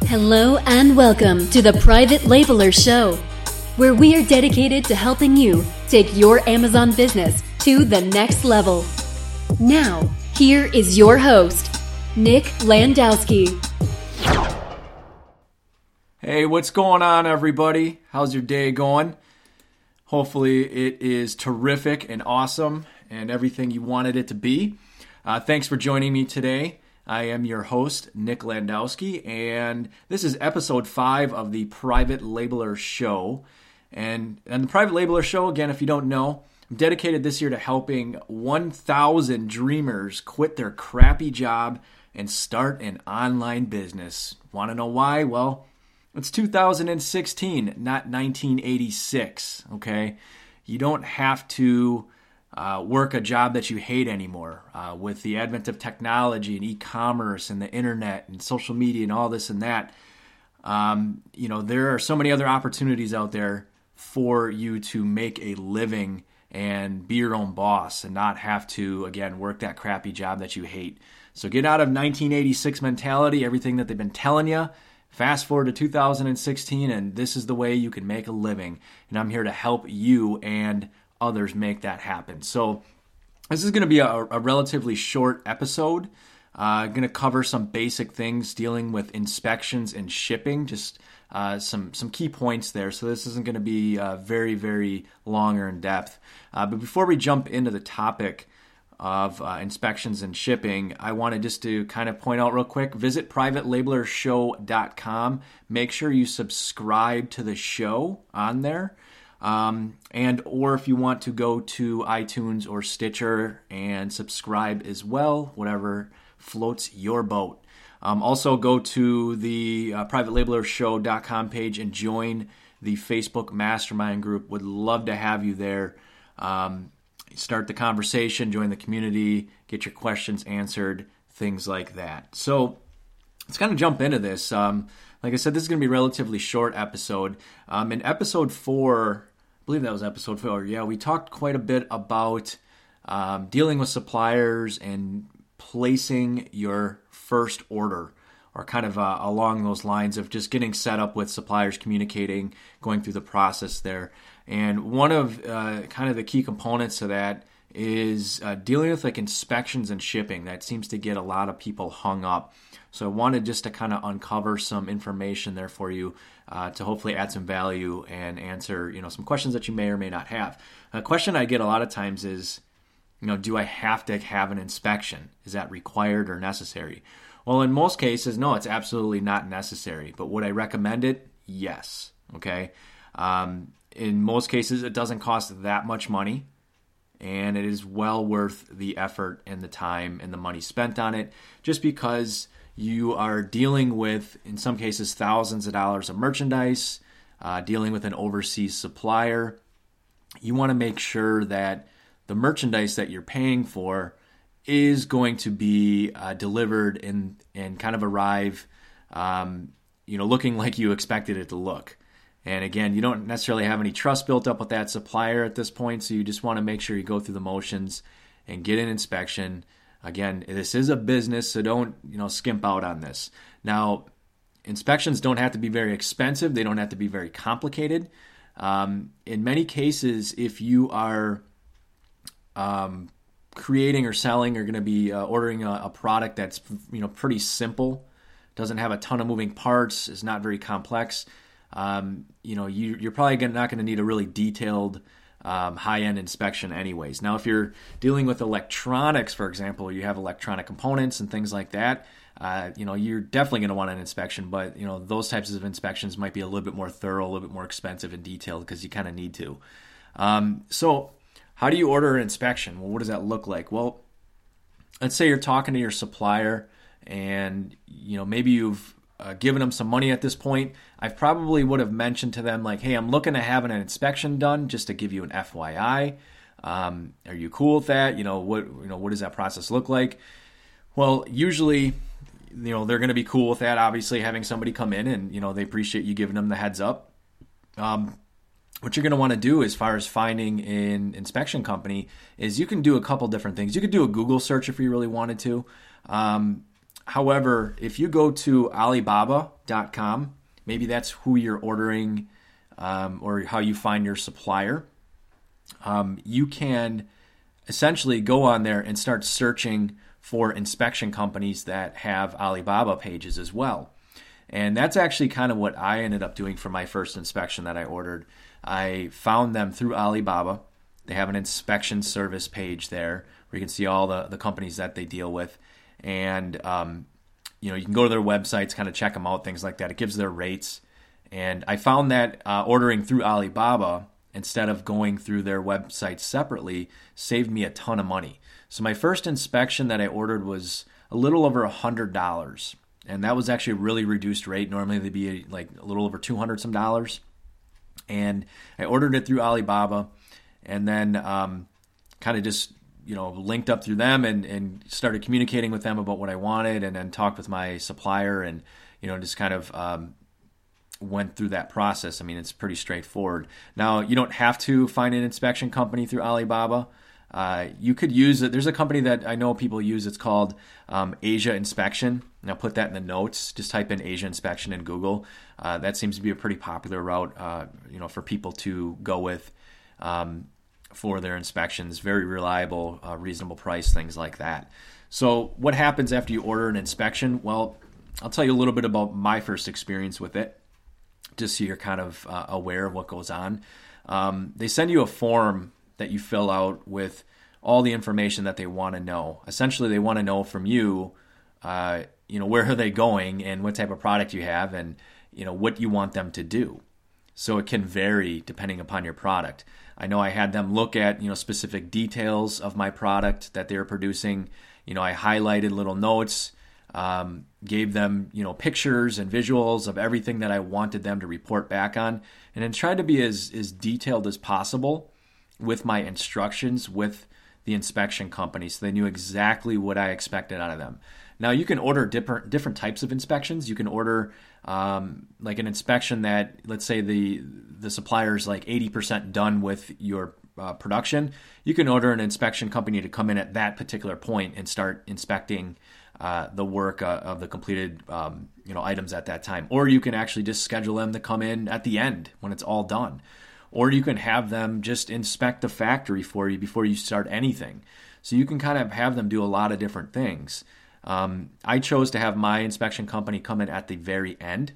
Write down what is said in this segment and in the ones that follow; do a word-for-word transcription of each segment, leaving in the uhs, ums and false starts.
Hello and welcome to the Private Labeler Show, where we are dedicated to helping you take your Amazon business to the next level. Now, here is your host, Nick Landowski. Hey, what's going on, everybody? How's your day going? Hopefully it is terrific and awesome and everything you wanted it to be. Uh, thanks for joining me today. I am your host, Nick Landowski, and this is episode five of the Private Labeler Show. And, and the Private Labeler Show, again, if you don't know, I'm dedicated this year to helping one thousand dreamers quit their crappy job and start an online business. Want to know why? Well, it's two thousand sixteen, not nineteen eighty-six, okay? You don't have to uh, work a job that you hate anymore. Uh, with the advent of technology and e-commerce and the internet and social media and all this and that, um, you know, there are so many other opportunities out there for you to make a living and be your own boss and not have to, again, work that crappy job that you hate. So get out of nineteen eighty-six mentality, everything that they've been telling you. Fast forward to two thousand sixteen, and this is the way you can make a living. And I'm here to help you and others make that happen. So this is going to be a, a relatively short episode. Uh, I'm going to cover some basic things dealing with inspections and shipping, just uh, some some key points there. So this isn't going to be uh, very, very long or in depth. Uh, but before we jump into the topic of uh, inspections and shipping, I wanted just to kind of point out real quick, visit private labeler show dot com. Make sure you subscribe to the show on there. Um, and or if you want to go to iTunes or Stitcher and subscribe as well, whatever floats your boat. Um, also go to the uh, private labeler show dot com page and join the Facebook Mastermind group. Would love to have you there. Um, Start the conversation, join the community, get your questions answered, things like that. So let's kind of jump into this. Um, like I said, this is going to be a relatively short episode. Um, in episode four, I believe that was episode four, yeah, we talked quite a bit about um, dealing with suppliers and placing your first order, or kind of uh, along those lines of just getting set up with suppliers, communicating, going through the process there. And one of uh, kind of the key components to that is uh, dealing with like inspections and shipping. That seems to get a lot of people hung up. So I wanted just to kind of uncover some information there for you uh, to hopefully add some value and answer, you know, some questions that you may or may not have. A question I get a lot of times is, you know, do I have to have an inspection? Is that required or necessary? Well, in most cases, no, it's absolutely not necessary. But would I recommend it? Yes. Okay. Um, In most cases, it doesn't cost that much money, and it is well worth the effort and the time and the money spent on it, just because you are dealing with, in some cases, thousands of dollars of merchandise, uh, dealing with an overseas supplier. You want to make sure that the merchandise that you're paying for is going to be uh, delivered and, and kind of arrive, um, you know, looking like you expected it to look. And again, you don't necessarily have any trust built up with that supplier at this point, so you just want to make sure you go through the motions and get an inspection. Again, this is a business, so don't, you know, skimp out on this. Now, inspections don't have to be very expensive. They don't have to be very complicated. Um, in many cases, if you are um, creating or selling or going to be uh, ordering a, a product that's, you know, pretty simple, doesn't have a ton of moving parts, is not very complex, Um, you know, you, you're probably gonna, not going to need a really detailed um, high-end inspection anyways. Now, if you're dealing with electronics, for example, you have electronic components and things like that, uh, you know, you're definitely going to want an inspection, but, you know, those types of inspections might be a little bit more thorough, a little bit more expensive and detailed because you kind of need to. Um, so how do you order an inspection? Well, what does that look like? Well, let's say you're talking to your supplier and, you know, maybe you've Uh, given them some money at this point. I probably would have mentioned to them like, hey, I'm looking to have an inspection done just to give you an F Y I. Um, are you cool with that? You know, what, you know, what does that process look like? Well, usually, you know, they're going to be cool with that. Obviously having somebody come in and, you know, they appreciate you giving them the heads up. Um, what you're going to want to do as far as finding an inspection company is you can do a couple different things. You could do a Google search if you really wanted to. Um, However, if you go to Alibaba dot com, maybe that's who you're ordering um, or how you find your supplier, um, you can essentially go on there and start searching for inspection companies that have Alibaba pages as well. And that's actually kind of what I ended up doing for my first inspection that I ordered. I found them through Alibaba. They have an inspection service page there where you can see all the, the companies that they deal with. And, um, you know, you can go to their websites, kind of check them out, things like that. It gives their rates. And I found that uh, ordering through Alibaba instead of going through their website separately saved me a ton of money. So my first inspection that I ordered was a little over one hundred dollars. And that was actually a really reduced rate. Normally they'd be like a little over two hundred some dollars. And I ordered it through Alibaba and then um, kind of just, you know, linked up through them and, and started communicating with them about what I wanted, and then talked with my supplier and, you know, just kind of um, went through that process. I mean, it's pretty straightforward. Now, you don't have to find an inspection company through Alibaba. Uh, you could use it. There's a company that I know people use. It's called um, Asia Inspection. And I'll put that in the notes. Just type in Asia Inspection in Google. Uh, that seems to be a pretty popular route, uh, you know, for people to go with um, for their inspections. Very reliable, uh, reasonable price, things like that. So what happens after you order an inspection? Well, I'll tell you a little bit about my first experience with it, just so you're kind of uh, aware of what goes on. Um, they send you a form that you fill out with all the information that they want to know. Essentially, they want to know from you, uh, you know, where are they going and what type of product you have and, you know, what you want them to do. So it can vary depending upon your product. I know I had them look at, you know, specific details of my product that they were producing. You know, I highlighted little notes, um, gave them, you know, pictures and visuals of everything that I wanted them to report back on, and then tried to be as, as detailed as possible with my instructions with the inspection company, so they knew exactly what I expected out of them. Now, you can order different different types of inspections. You can order um, like an inspection that, let's say the the supplier is like eighty percent done with your uh, production. You can order an inspection company to come in at that particular point and start inspecting uh, the work uh, of the completed um, you know items at that time. Or you can actually just schedule them to come in at the end when it's all done. Or you can have them just inspect the factory for you before you start anything. So you can kind of have them do a lot of different things. Um, I chose to have my inspection company come in at the very end.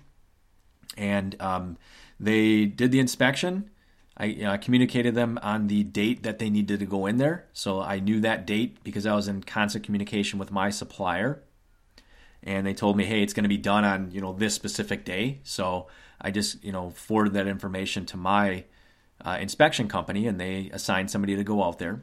And um, they did the inspection. I uh, communicated them on the date that they needed to go in there. So I knew that date because I was in constant communication with my supplier. And they told me, hey, it's going to be done on, you know, this specific day. So I just, you know, forwarded that information to my Uh, inspection company, and they assigned somebody to go out there.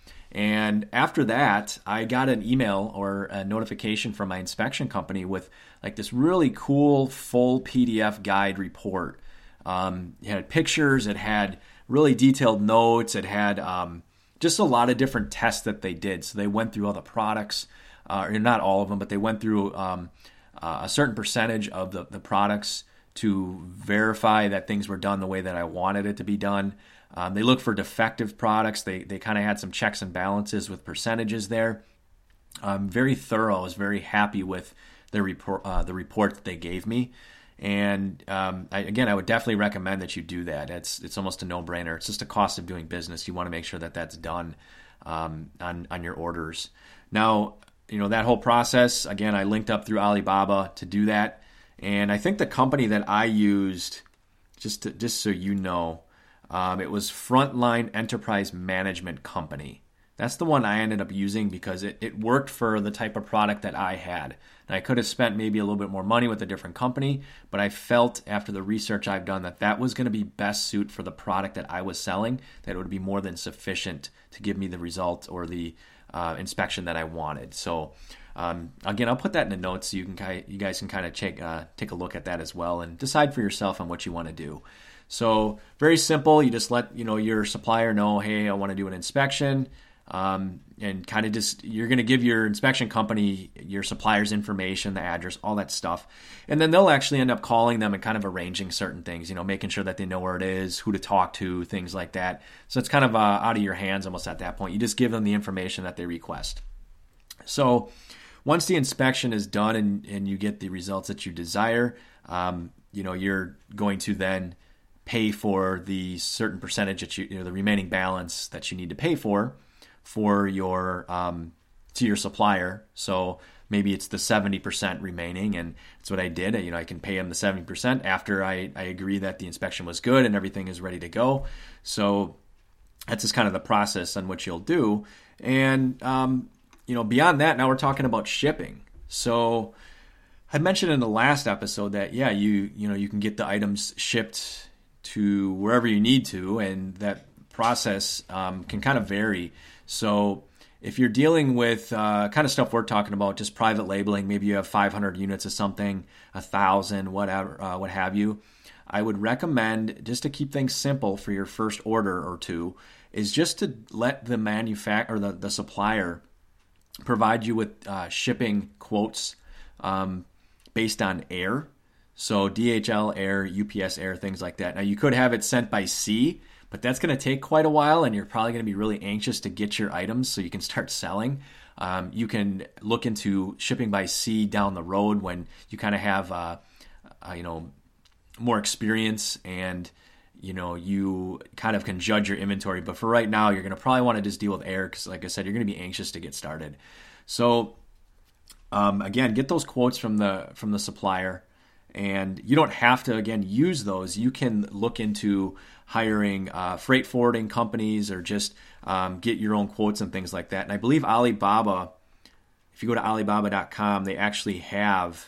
And after that, I got an email or a notification from my inspection company with like this really cool full P D F guide report. Um, it had pictures, it had really detailed notes, it had um, just a lot of different tests that they did. So they went through all the products, uh, or not all of them, but they went through um, uh, a certain percentage of the, the products to verify that things were done the way that I wanted it to be done. Um, they looked for defective products. They they kind of had some checks and balances with percentages there. Um, very thorough. I was very happy with the report, uh, the report that they gave me. And um, I, again, I would definitely recommend that you do that. It's it's almost a no-brainer. It's just a cost of doing business. You want to make sure that that's done um, on on your orders. Now, you know that whole process. Again, I linked up through Alibaba to do that. And I think the company that I used, just to, just so you know, um, it was Frontline Enterprise Management Company. That's the one I ended up using because it, it worked for the type of product that I had. And I could have spent maybe a little bit more money with a different company, but I felt after the research I've done that that was going to be best suit for the product that I was selling, that it would be more than sufficient to give me the result or the uh, inspection that I wanted. So Um, again, I'll put that in the notes so you can you guys can kind of take uh, take a look at that as well and decide for yourself on what you want to do. So very simple. You just let you know your supplier know, hey, I want to do an inspection, um, and kind of just you're going to give your inspection company your supplier's information, the address, all that stuff, and then they'll actually end up calling them and kind of arranging certain things. You know, making sure that they know where it is, who to talk to, things like that. So it's kind of uh, out of your hands almost at that point. You just give them the information that they request. So once the inspection is done and, and you get the results that you desire, um, you know, you're going to then pay for the certain percentage that you, you know, the remaining balance that you need to pay for, for your, um, to your supplier. So maybe it's the seventy percent remaining, and that's what I did. You know, I can pay them the seventy percent after I, I agree that the inspection was good and everything is ready to go. So that's just kind of the process on what you'll do. And, um, you know, beyond that, now we're talking about shipping. So I mentioned in the last episode that, yeah, you, you know, you can get the items shipped to wherever you need to, and that process um, can kind of vary. So if you're dealing with uh, kind of stuff we're talking about, just private labeling, maybe you have five hundred units of something, a thousand, whatever, uh, what have you, I would recommend, just to keep things simple for your first order or two, is just to let the manufacturer or the, the supplier provide you with uh, shipping quotes um, based on air. So D H L air, U P S air, things like that. Now you could have it sent by sea, but that's going to take quite a while, and you're probably going to be really anxious to get your items so you can start selling. Um, you can look into shipping by sea down the road when you kind of have, uh, uh, you know, more experience, and you know you kind of can judge your inventory. But for right now, you're going to probably want to just deal with air because, like I said, you're going to be anxious to get started. So um, again, get those quotes from the from the supplier. And you don't have to, again, use those. You can look into hiring uh, freight forwarding companies, or just um, get your own quotes and things like that. And I believe Alibaba, if you go to alibaba dot com, they actually have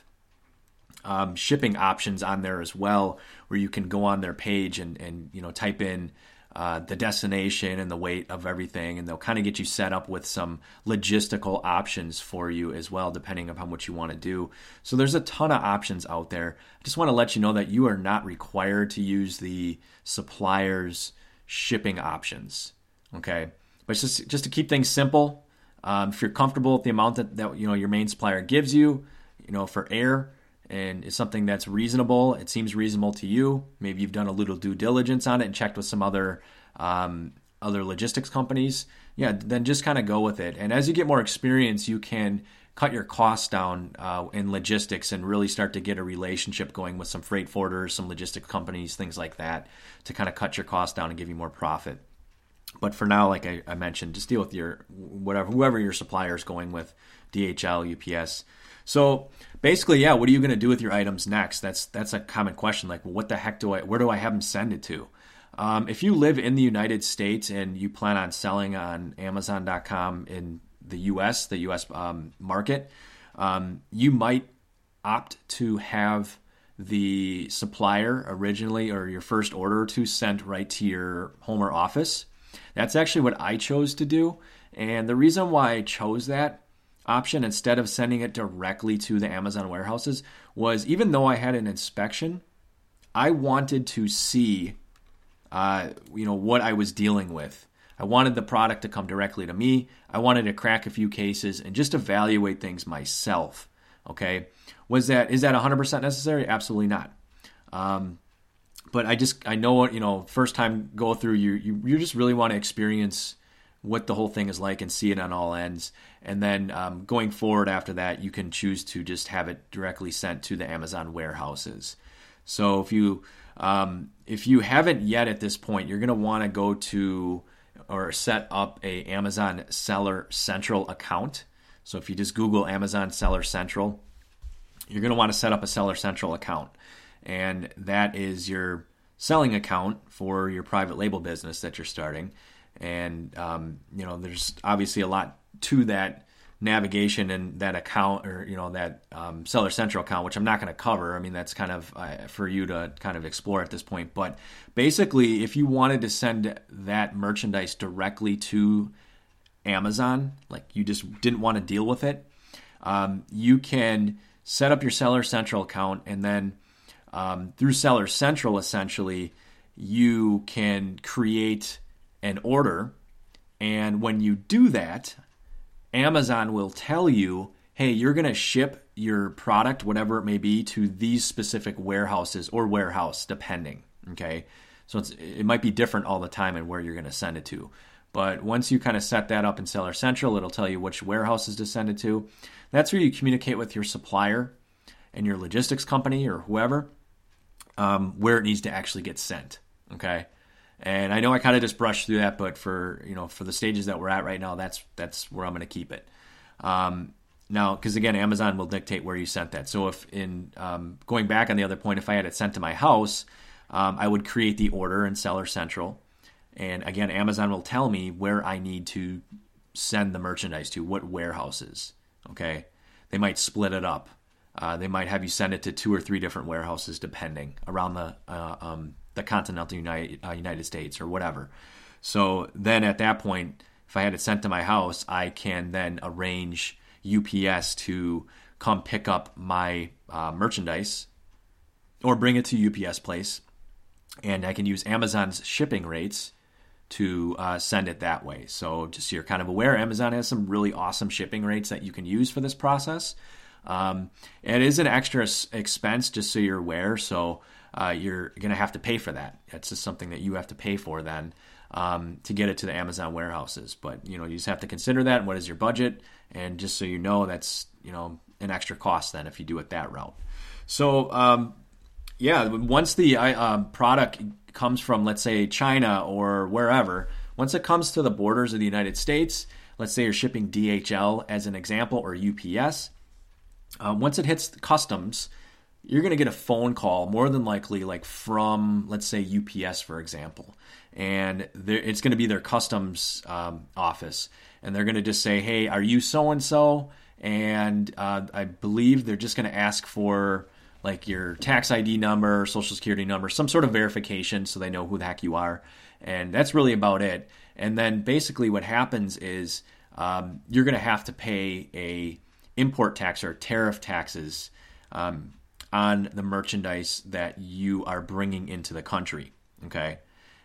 um, shipping options on there as well, where you can go on their page and, and you know type in uh, the destination and the weight of everything, and they'll kind of get you set up with some logistical options for you as well, depending upon what you want to do. So there's a ton of options out there. I just want to let you know that you are not required to use the supplier's shipping options, okay? But it's just, just to keep things simple, um, if you're comfortable with the amount that, that you know your main supplier gives you, you know, for air, and it's something that's reasonable, it seems reasonable to you, maybe you've done a little due diligence on it and checked with some other um, other logistics companies, yeah, then just kind of go with it. And as you get more experience, you can cut your costs down uh, in logistics and really start to get a relationship going with some freight forwarders, some logistics companies, things like that, to kind of cut your costs down and give you more profit. But for now, like I, I mentioned, just deal with your whatever whoever your supplier is going with, D H L, U P S. So basically, yeah, what are you going to do with your items next? That's that's a common question. Like, well, what the heck do I, where do I have them send it to? Um, if you live in the United States and you plan on selling on amazon dot com in the U S, the U S um, market, um, you might opt to have the supplier originally, or your first order or two, sent right to your home or office. That's actually what I chose to do. And the reason why I chose that option instead of sending it directly to the Amazon warehouses was, even though I had an inspection, I wanted to see uh, you know, what I was dealing with. I wanted the product to come directly to me. I wanted to crack a few cases and just evaluate things myself. Okay, was that is that one hundred percent necessary? Absolutely not. Um, but I just I know, you know, first time go through, you you you just really want to experience what the whole thing is like and see it on all ends. And then um, going forward after that, you can choose to just have it directly sent to the Amazon warehouses. So if you um, if you haven't yet at this point, you're going to want to go to or set up a Amazon Seller Central account. So if you just Google Amazon Seller Central, you're going to want to set up a Seller Central account. And that is your selling account for your private label business that you're starting. And, um, you know, there's obviously a lot to that navigation and that account, or, you know, that um, Seller Central account, which I'm not going to cover. I mean, that's kind of uh, for you to kind of explore at this point. But basically, if you wanted to send that merchandise directly to Amazon, like you just didn't want to deal with it, um, you can set up your Seller Central account, and then um, through Seller Central, essentially, you can create an order. And when you do that, Amazon will tell you, hey, you're going to ship your product, whatever it may be, to these specific warehouses or warehouse, depending. Okay, so it's, it might be different all the time and where you're going to send it to. But once you kind of set that up in Seller Central, it'll tell you which warehouses to send it to. That's where you communicate with your supplier and your logistics company or whoever um, where it needs to actually get sent. Okay. And I know I kind of just brushed through that, but for, you know, for the stages that we're at right now, that's, that's where I'm going to keep it. Um, now, because again, Amazon will dictate where you sent that. So if in, um, going back on the other point, if I had it sent to my house, um, I would create the order in Seller Central. And again, Amazon will tell me where I need to send the merchandise to, what warehouses. Okay. They might split it up. Uh, they might have you send it to two or three different warehouses, depending around the, uh, um, the continental United, uh, United States or whatever. So then at that point, if I had it sent to my house, I can then arrange U P S to come pick up my uh, merchandise or bring it to U P S place. And I can use Amazon's shipping rates to uh, send it that way. So just so you're kind of aware, Amazon has some really awesome shipping rates that you can use for this process. Um, it is an extra expense, just so you're aware. So Uh, you're going to have to pay for that. That's just something that you have to pay for then um, to get it to the Amazon warehouses. But, you know, you just have to consider that. And what is your budget? And just so you know, that's, you know, an extra cost then if you do it that route. So, um, yeah, once the uh, product comes from, let's say, China or wherever, once it comes to the borders of the United States, let's say you're shipping D H L as an example or U P S, uh, once it hits customs, you're going to get a phone call, more than likely, like from, let's say, U P S, for example. And it's going to be their customs um, office. And they're going to just say, hey, are you so-and-so? And uh, I believe they're just going to ask for, like, your tax I D number, social security number, some sort of verification so they know who the heck you are. And that's really about it. And then basically what happens is um, you're going to have to pay a import tax or tariff taxes um on the merchandise that you are bringing into the country, okay?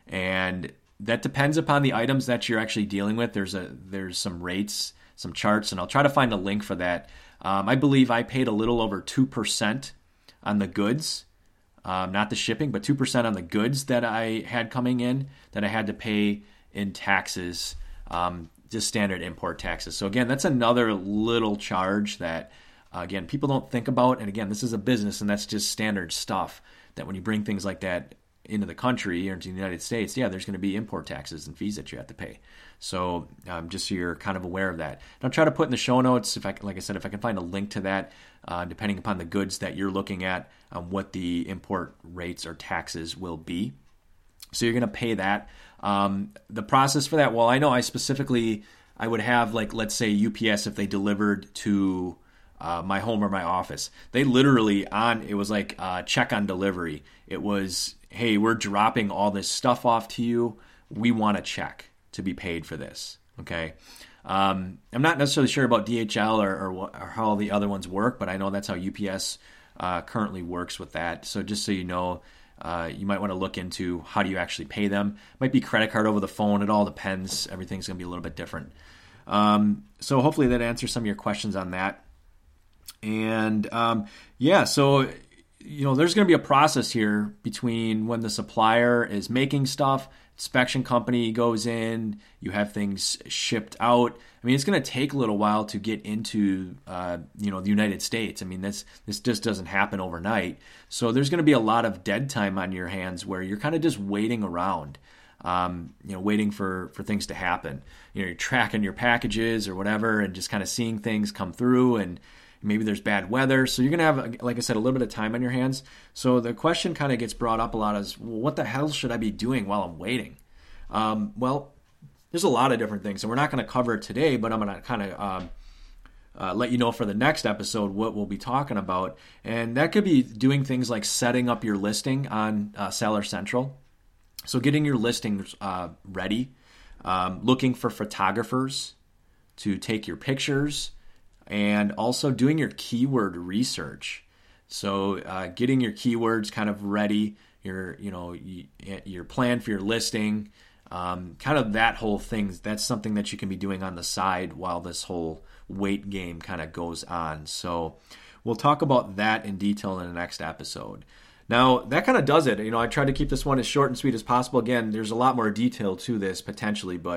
And that depends upon the items that you're actually dealing with. There's a there's some rates, some charts, and I'll try to find a link for that. Um, I believe I paid a little over two percent on the goods, um, not the shipping, but two percent on the goods that I had coming in that I had to pay in taxes, um, just standard import taxes. So again, that's another little charge that Uh, again, people don't think about, and again, this is a business, and that's just standard stuff, that when you bring things like that into the country or into the United States, yeah, there's going to be import taxes and fees that you have to pay. So um, just so you're kind of aware of that. And I'll try to put in the show notes, if I like I said, if I can find a link to that, uh, depending upon the goods that you're looking at, um, what the import rates or taxes will be. So you're going to pay that. Um, the process for that, well, I know I specifically, I would have, like, let's say U P S, if they delivered to Uh, my home or my office. They literally on, it was like uh, check on delivery. It was, hey, we're dropping all this stuff off to you. We want a check to be paid for this. Okay. Um, I'm not necessarily sure about D H L or, or, or how the other ones work, but I know that's how U P S uh, currently works with that. So just so you know, uh, you might want to look into how do you actually pay them. Might be credit card over the phone. It all depends. Everything's going to be a little bit different. Um, so hopefully that answers some of your questions on that. And um, yeah, so, you know, there's going to be a process here between when the supplier is making stuff, inspection company goes in, you have things shipped out. I mean, it's going to take a little while to get into, uh, you know, the United States. I mean, this this just doesn't happen overnight. So there's going to be a lot of dead time on your hands where you're kind of just waiting around, um, you know, waiting for, for things to happen. You know, you're tracking your packages or whatever and just kind of seeing things come through, and maybe there's bad weather. So you're going to have, like I said, a little bit of time on your hands. So the question kind of gets brought up a lot is, well, what the hell should I be doing while I'm waiting? Um, well, there's a lot of different things, and we're not going to cover it today, but I'm going to kind of um, uh, let you know for the next episode what we'll be talking about. And that could be doing things like setting up your listing on uh, Seller Central. So getting your listings uh, ready, um, looking for photographers to take your pictures, and also doing your keyword research. So uh, getting your keywords kind of ready, your you know your plan for your listing, um, kind of that whole thing. That's something that you can be doing on the side while this whole wait game kind of goes on. So we'll talk about that in detail in the next episode. Now, that kind of does it. You know, I tried to keep this one as short and sweet as possible. Again, there's a lot more detail to this potentially, but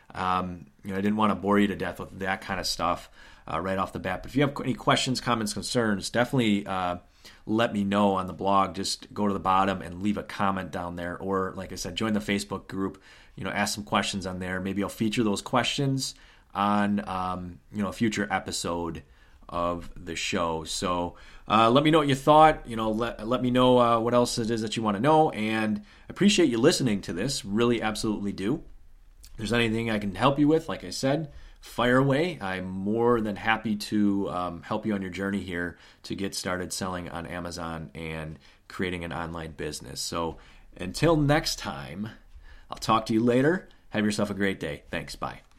Um, you know, I didn't want to bore you to death with that kind of stuff uh, right off the bat. But if you have any questions, comments, concerns, definitely uh, let me know on the blog. Just go to the bottom and leave a comment down there. Or, like I said, join the Facebook group. You know, ask some questions on there. Maybe I'll feature those questions on, um, you know, a future episode of the show. So uh, let me know what you thought. You know, let, let me know uh, what else it is that you want to know. And I appreciate you listening to this. Really, absolutely do. If there's anything I can help you with, like I said, fire away. I'm more than happy to um, help you on your journey here to get started selling on Amazon and creating an online business. So until next time, I'll talk to you later. Have yourself a great day. Thanks. Bye.